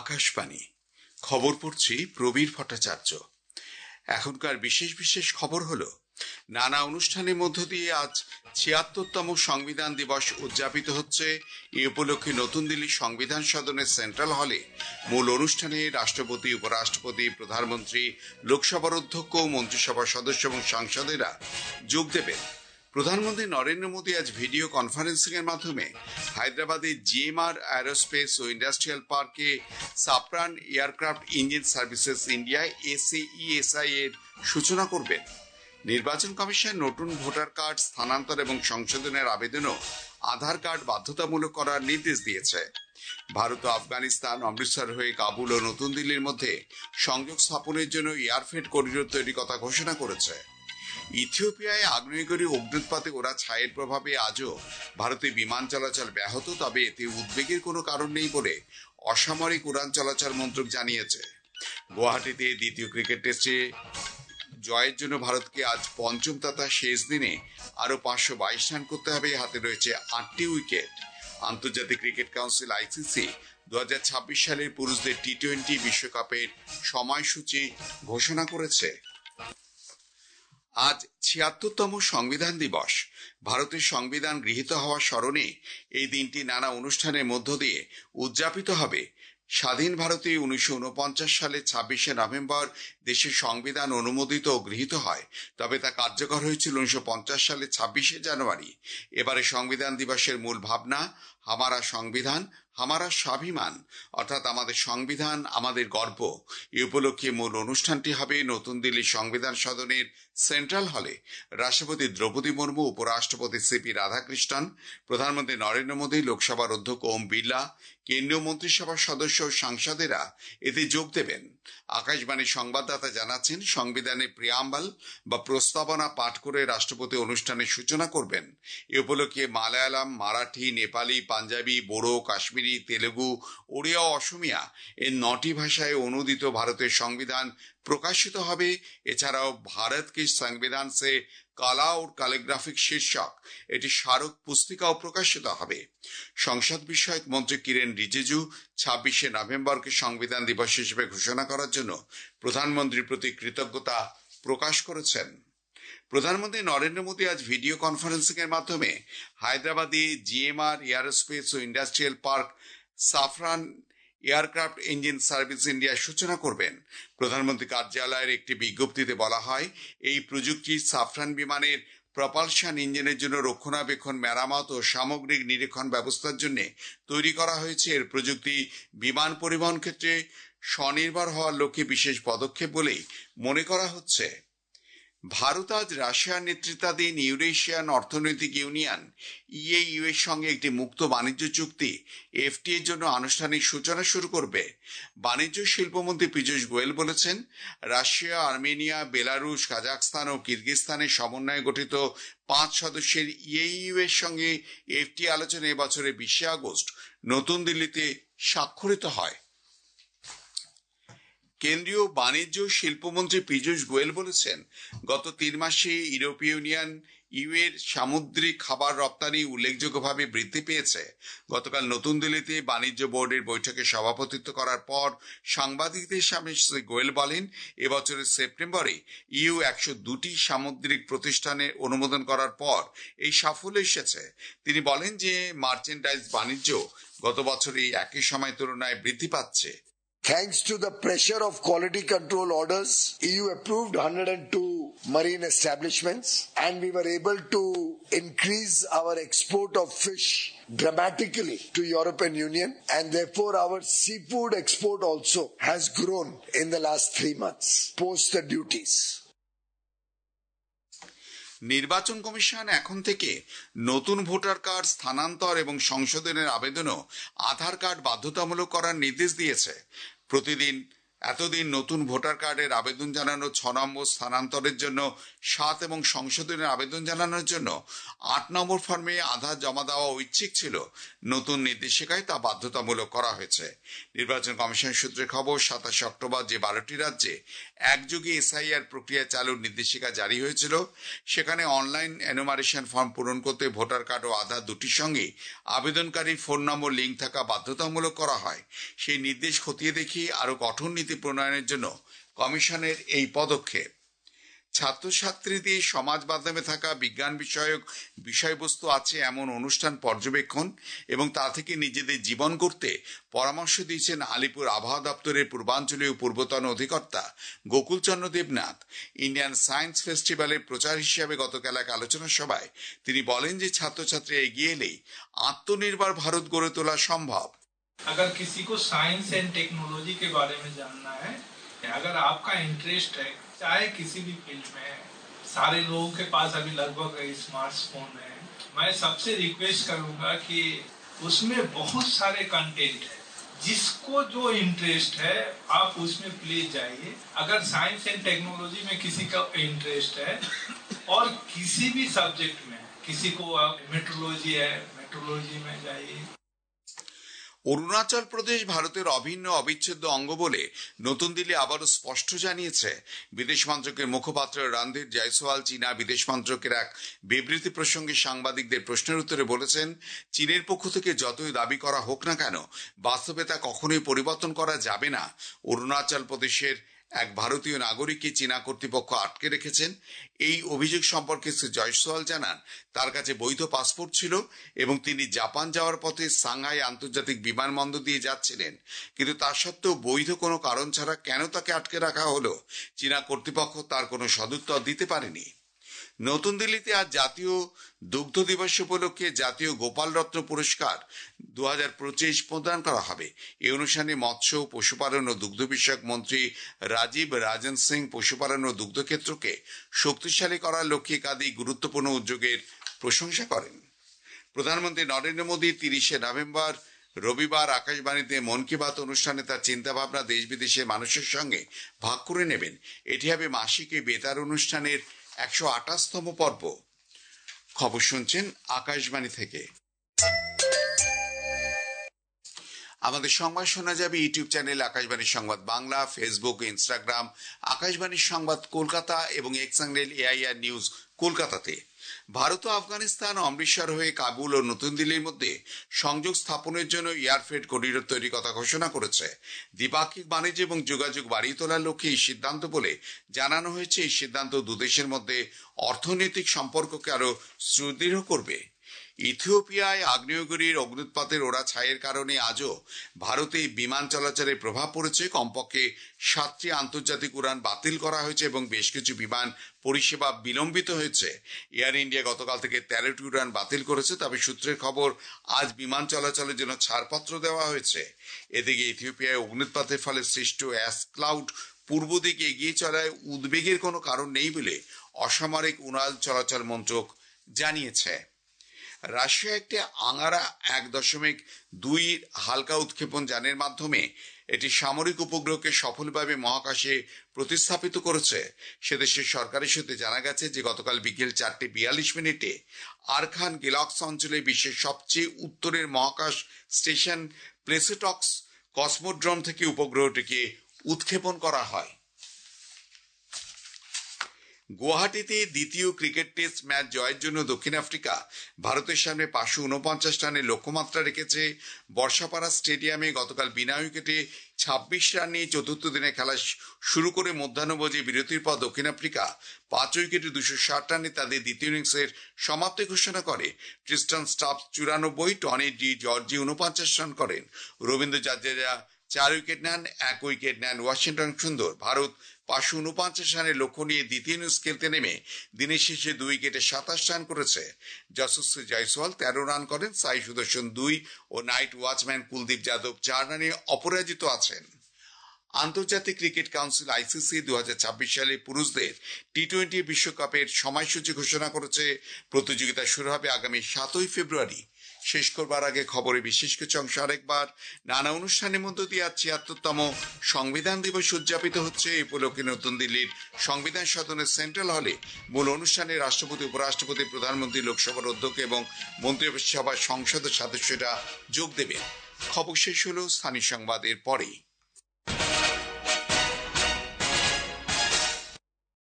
আকাশবাণী খবর পড়ছি প্রবীর ভট্টাচার্য। এখনকার বিশেষ বিশেষ খবর হলো, নানা অনুষ্ঠানের মধ্য দিয়ে আজ ৭৬তম সংবিধান দিবস উদযাপিত হচ্ছে। এই উপলক্ষে নতুন দিল্লি সংবিধান সদনের সেন্ট্রাল হলে মূল অনুষ্ঠানে রাষ্ট্রপতি, উপরাষ্ট্রপতি, প্রধানমন্ত্রী, লোকসভার অধ্যক্ষ, মন্ত্রিসভার সদস্য এবং সাংসদেরা যোগ দেবেন। প্রধানমন্ত্রী নরেন্দ্র মোদী আজ ভিডিও কনফারেন্সিং এর মাধ্যমে হায়দ্রাবাদের জিএমআর অ্যারোস্পেস ও ইন্ডাস্ট্রিয়াল পার্কে Safran aircraft engine services India SAESI এর সূচনা করবেন। নির্বাচন কমিশন নতুন ভোটার কার্ড স্থানান্তর এবং সংশোধনের আবেদনও আধার কার্ড বাধ্যতামূলক করার নির্দেশ দিয়েছে। ভারত ও আফগানিস্তান অমৃতসর হয়ে কাবুল ও নতুন দিল্লির মধ্যে সংযোগ স্থাপনের জন্য এয়ারফ্রেট করিডোর তৈরির কথা ঘোষণা করেছে। ইথিওপিয়ায় আগ্নেয়গিরি অগ্নুৎপাতে ওরা ছায়ের প্রভাবে আজও ভারতে বিমান চলাচল ব্যাহত, তবে এতে উদ্বেগের কোনো কারণ নেই বলে অসামরিক উড়ান চলাচল মন্ত্রক জানিয়েছে। গুয়াহাটিতে দ্বিতীয় ক্রিকেট টেস্টে জয়ের জন্য ভারতকে আজ পঞ্চম তথা শেষ দিনে আরো 522 রান করতে হবে। হাতে রয়েছে 8টি উইকেট। আন্তর্জাতিক ক্রিকেট কাউন্সিল ICC 2026 সালের পুরুষদের T20 বিশ্বকাপের সময়সূচি ঘোষণা করেছে। আজ ৭৬তম সংবিধান দিবস। ভারতের সংবিধান গৃহীত হওয়ার স্মরণে এই দিনটি নানা অনুষ্ঠানের মধ্য দিয়ে উদযাপিত হবে। স্বাধীন ভারতে 1949 সালে 26শে নভেম্বর দেশের সংবিধান অনুমোদিত ও গৃহীত হয়, তবে তা কার্যকর হয়েছিল 1950 সালে 26শে জানুয়ারি। এবারে সংবিধান দিবসের মূল ভাবনা হামারা সংবিধান হামারা স্বাভিমান, অর্থাৎ আমাদের সংবিধান আমাদের গর্ব। এই উপলক্ষে মূল অনুষ্ঠানটি হবে নতুন দিল্লির সংবিধান সদনের সেন্ট্রাল হলে। রাষ্ট্রপতি দ্রৌপদী মুর্মু, উপরাষ্ট্রপতি CP রাধাকৃষ্ণন, প্রধানমন্ত্রী নরেন্দ্র মোদী, লোকসভার অধ্যক্ষ ওম বিড়লা, কেন্দ্রীয় মন্ত্রিসভার সদস্য ও সাংসদেরা এতে যোগ দেবেন। আকাশবাণীর সংবাদদাতা জানাচ্ছেন, সংবিধানের প্রিয়াম্বল বা প্রস্তাবনা পাঠ করে রাষ্ট্রপতি অনুষ্ঠানের সূচনা করবেন। এ উপলক্ষে মালায়ালাম, মারাঠি, নেপালি, পাঞ্জাবি, বোড়ো, কাশ্মীরি, তেলেগু, ওড়িয়া ও অসমিয়া এর 9টি ভাষায় অনুদিত ভারতের সংবিধান প্রকাশিত হবে। এছাড়াও ভারত কি সংবিধান সে কালা ও ক্যালিগ্রাফিক শীর্ষক এটি স্মারক পুস্তিকাও প্রকাশিত হবে। সংসদ বিষয়ক মন্ত্রী কিরেন রিজিজু 26শে নভেম্বরকে সংবিধান দিবস হিসেবে ঘোষণা করার জন্য প্রধানমন্ত্রীর প্রতি কৃতজ্ঞতা প্রকাশ করেছেন। প্রধানমন্ত্রী নরেন্দ্র মোদী আজ ভিডিও কনফারেন্সিং এর মাধ্যমে হায়দ্রাবাদে জিএমআর এয়ারোস্পেস ও industrial park Safran aircraft engine service ইন্ডিয়ার সূচনা করবেন। প্রধানমন্ত্রী কার্যালয়ের একটি বিজ্ঞপ্তিতে বলা হয়, এই প্রযুক্তি সাফরান বিমানের প্রপালশন ইঞ্জিনের জন্য রক্ষণাবেক্ষণ, মেরামত ও সামগ্রিক নিরীক্ষণ ব্যবস্থার জন্য তৈরি করা হয়েছে। এর প্রযুক্তি বিমান পরিবহন ক্ষেত্রে স্বনির্ভর হওয়ার লক্ষ্যে বিশেষ পদক্ষেপ বলেই মনে করা হচ্ছে। ভারত আজ রাশিয়ার নেতৃত্বাধীন ইউরেশিয়ান অর্থনৈতিক ইউনিয়ন EAU এর সঙ্গে একটি মুক্ত বাণিজ্য চুক্তি FTA এর জন্য আনুষ্ঠানিক সূচনা শুরু করবে। বাণিজ্য শিল্পমন্ত্রী পীযূষ গোয়েল বলেছেন, রাশিয়া, আর্মেনিয়া, বেলারুশ, কাজাখস্তান ও কিরগিজস্তানের সমন্বয়ে গঠিত 5 সদস্যের EAU এর সঙ্গে FTA আলোচনা এবছরের 20শে আগস্ট নতুন দিল্লিতে স্বাক্ষরিত হয়। কেন্দ্রীয় বাণিজ্য শিল্পমন্ত্রী পীযূষ গোয়েল বলেছেন, গত 3 মাসে ইউরোপীয় ইউনিয়ন EU এর সামুদ্রিক খাবার রপ্তানি উল্লেখযোগ্যভাবে বৃদ্ধি পেয়েছে। গতকাল নতুন দিল্লিতে বাণিজ্য বোর্ডের বৈঠকে সভাপতিত্ব করার পর সাংবাদিকদের সামনে শ্রী গোয়েল বলেন, এবছরের সেপ্টেম্বরে EU 102টি সামুদ্রিক প্রতিষ্ঠানে অনুমোদন করার পর এই সাফল্য এসেছে। তিনি বলেন যে মার্চেন্ডাইজ বাণিজ্য গত বছরে একই সময় তুলনায় বৃদ্ধি পাচ্ছে। Thanks to the pressure of quality control orders, EU approved 102 marine establishments and we were able to increase our export of fish dramatically to European Union, and therefore our seafood export also has grown in the last 3 months post the duties. নির্বাচন commission এখন থেকে নতুন voter card স্থানান্তর এবং সংশোধনের আবেদনও আধার card বাধ্যতামূলক করার নির্দেশ দিয়েছে। প্রতিদিন এতদিন নতুন ভোটার কার্ডের আবেদন জানানো, 6 নম্বর স্থানান্তরের জন্য 7 এবং সংশোধনের আবেদন জানানোর জন্য 8 নম্বর ফর্মে আধার জমা দেওয়া ঐচ্ছিক ছিল। নতুন নির্দেশিকায় তা বাধ্যতামূলক করা হয়েছে। নির্বাচন কমিশন সূত্রে খবর, 27 অক্টোবর যে 12টি রাজ্যে একযোগে এসআইআর প্রক্রিয়া চালুর নির্দেশিকা জারি হয়েছিল, সেখানে অনলাইন এনুমারেশন ফর্ম পূরণ করতে ভোটার কার্ড ও আধার দুটির সঙ্গে আবেদনকারীর ফোন নম্বর লিঙ্ক থাকা বাধ্যতামূলক করা হয়। সেই নির্দেশ খতিয়ে দেখি আরো কঠোর নীতি প্রণয়নের জন্য কমিশনের এই পদক্ষেপ। ছাত্রছাত্রীদের সমাজ মাধ্যমে থাকা বিজ্ঞান বিষয়ক বিষয়বস্তু আছে এমন অনুষ্ঠান পর্যবেক্ষণ এবং তা থেকে নিজেদের জীবন গড়তে পরামর্শ দিয়েছেন আলিপুর আবহাওয়া দপ্তরের পূর্বাঞ্চলীয় পূর্বতন অধিকর্তা গোকুলচন্দ্র দেবনাথ। ইন্ডিয়ান সায়েন্স ফেস্টিভ্যালের প্রচার হিসেবে গতকাল এক আলোচনা সভায় তিনি বলেন যে ছাত্রছাত্রী এগিয়ে এলেই আত্মনির্ভর ভারত গড়ে তোলা সম্ভব। अगर किसी को साइंस एंड टेक्नोलॉजी के बारे में जानना है, अगर आपका इंटरेस्ट है चाहे किसी भी फील्ड में है, सारे लोगों के पास अभी लगभग स्मार्टफोन है, मैं सबसे रिक्वेस्ट करूंगा कि उसमें बहुत सारे कंटेंट है, जिसको जो इंटरेस्ट है आप उसमें प्लीज जाइए। अगर साइंस एंड टेक्नोलॉजी में किसी का इंटरेस्ट है और किसी भी सब्जेक्ट में, किसी को मेट्रोलॉजी है, मेट्रोलॉजी में जाइए। অরুণাচল প্রদেশ ভারতের অভিন্ন অবিচ্ছেদ্য অঙ্গ বলে নতুন দিল্লি আবারও স্পষ্ট জানিয়েছে। বিদেশ মন্ত্রকের মুখপাত্র রণধীর জয়সওয়াল চীনা বিদেশ মন্ত্রকের এক বিবৃতি প্রসঙ্গে সাংবাদিকদের প্রশ্নের উত্তরে বলেছেন, চীনের পক্ষ থেকে যতই দাবি করা হোক না কেন, বাস্তবে তা কখনোই পরিবর্তন করা যাবে না। অরুণাচল প্রদেশের এক ভারতীয় নাগরিককে চীনা কর্তৃপক্ষ আটকে রেখেছেন। এই অভিযোগ সম্পর্কে শ্রী জয়সওয়াল জানান, তার কাছে বৈধ পাসপোর্ট ছিল এবং তিনি জাপান যাওয়ার পথে সাংহাই আন্তর্জাতিক বিমানবন্দর দিয়ে যাচ্ছিলেন, কিন্তু তা সত্ত্বেও বৈধ কোনো কারণ ছাড়া কেন তাকে আটকে রাখা হলো, চীনা কর্তৃপক্ষ তার কোনো সদুত্তর দিতে পারেনি। নতুন দিল্লিতে আজ জাতীয় দুগ্ধ দিবস উপলক্ষে জাতীয় গোপাল রত্ন পুরস্কার 2025 প্রদান করা হবে। এই অনুষ্ঠানে মৎস্য, পশুপালন ও দুগ্ধ বিষয়ক মন্ত্রী রাজীব রাজন সিং পশুপালন ও দুগ্ধ ক্ষেত্রকে শক্তিশালী করার লক্ষ্যে একাধিক গুরুত্বপূর্ণ উদ্যোগের প্রশংসা করেন। প্রধানমন্ত্রী নরেন্দ্র মোদী 30 নভেম্বর রবিবার আকাশবাণীতে মন কি বাত অনুষ্ঠানে তার চিন্তাভাবনা দেশ বিদেশের মানুষের সঙ্গে ভাগ করে নেবেন। এটি হবে মাসিক এই বেতার অনুষ্ঠানের 128তম পর্ব। খবর শুনছেন আকাশবাণী থেকে। আমাদের সংবাদ শোনা যাবে ইউটিউব চ্যানেল আকাশবাণী সংবাদ বাংলা, ফেসবুক, ইনস্টাগ্রাম আকাশবাণী সংবাদ কলকাতা এবং এক্স হ্যান্ডেল AIR নিউজ কলকাতাতে। ভারত ও আফগানিস্তান অমৃতসর হয়ে কাবুল ও নতুন দিল্লির মধ্যে সংযোগ স্থাপনের জন্য এয়ার ফ্রেট করিডোর তৈরির কথা ঘোষণা করেছে। দ্বিপাক্ষিক বাণিজ্য এবং যোগাযোগ বাড়িয়ে তোলার লক্ষ্যে এই সিদ্ধান্ত বলে জানানো হয়েছে। এই সিদ্ধান্ত দুদেশের মধ্যে অর্থনৈতিক সম্পর্ককে আরো সুদৃঢ় করবে। ইথিওপিয়ায় আগ্নেয়গিরির অগ্নুৎপাতের ওড়া ছাইয়ের কারণে আজও ভারতে বিমান চলাচলে প্রভাব পড়েছে। কমপক্ষে 7টি আন্তর্জাতিক উড়ান বাতিল করা হয়েছে এবং বেশ কিছু বিমান পরিষেবা বিলম্বিত হয়েছে। এয়ার ইন্ডিয়া গতকাল থেকে 13টি উড়ান বাতিল করেছে, তবে সূত্রের খবর আজ বিমান চলাচলের জন্য ছাড়পত্র দেওয়া হয়েছে। এদিকে ইথিওপিয়ায় অগ্নুৎপাতের ফলে সৃষ্ট অ্যাশ ক্লাউড পূর্ব দিকে এগিয়ে চলায় উদ্বেগের কোনো কারণ নেই বলে অসামরিক উড়ান চলাচল মন্ত্রক জানিয়েছে। রাশিয়া একটি আঙ্গারা 1.2 হালকা উৎক্ষেপণ যানের মাধ্যমে এটি সামরিক উপগ্রহকে সফলভাবে মহাকাশে প্রতিস্থাপিত করেছে। সে দেশের সরকারি সূত্রে জানা গেছে যে গতকাল বিকেল 4:42 আরখান গেলক্স অঞ্চলে বিশ্বের সবচেয়ে উত্তরের মহাকাশ স্টেশন প্লেসেটক্স কসমোড্রোম থেকে উপগ্রহটিকে উৎক্ষেপণ করা হয়। গুয়াহাটিতে দ্বিতীয় ক্রিকেট টেস্ট ম্যাচ জয়ের জন্য দক্ষিণ আফ্রিকা ভারতের সামনে 549 রানের লক্ষ্যমাত্রা রেখেছে। বর্ষাপাড়া স্টেডিয়ামে গতকাল বিনা উইকেটে 26 রান নিয়ে চতুর্থ দিনে খেলা শুরু করে মধ্যাহ্নভোজে বিরতির পর দক্ষিণ আফ্রিকা 5 উইকেটে 260 রানে তাদের দ্বিতীয় ইনিংসের সমাপ্তি ঘোষণা করে। Tristan Stubbs 94, Tony de Zorzi 49 run করেন। রবীন্দ্র জাদেজা 4 উইকেট নেন, 1 উইকেট নেন ওয়াশিংটন সুন্দর। ভারত 549 রানের লক্ষ্য নিয়ে দ্বিতীয় ইনিংস খেলতে নেমে দিনের শেষে 2 উইকেটে 27 রান করেছে। যশস্বী জয়সওয়াল 13 রান করেন, সাই সুদর্শন 2 ও নাইট ওয়াচম্যান কুলদীপ যাদব 4 রানে অপরাজিত আছেন। আন্তর্জাতিক ক্রিকেট কাউন্সিল ICC 2026 সালে পুরুষদের T20 বিশ্বকাপের সময়সূচি ঘোষণা করেছে। প্রতিযোগিতা শুরু হবে আগামী 7 ফেব্রুয়ারি। শেষ করবার আগে খবরে বিশেষ কিছু অংশ আরেকবার। নানা অনুষ্ঠানের মধ্য দিয়ে আজ ৭৬তম সংবিধান দিবস উদযাপিত হচ্ছে। এই উপলক্ষে নতুন দিল্লির সংবিধান সদনের সেন্ট্রাল হলে মূল অনুষ্ঠানে রাষ্ট্রপতি, উপরাষ্ট্রপতি, প্রধানমন্ত্রী, লোকসভার অধ্যক্ষ এবং মন্ত্রিসভার সংসদ সদস্যরা যোগ দেবেন। খবর শেষ হলো। স্থানীয় সংবাদের পরেই।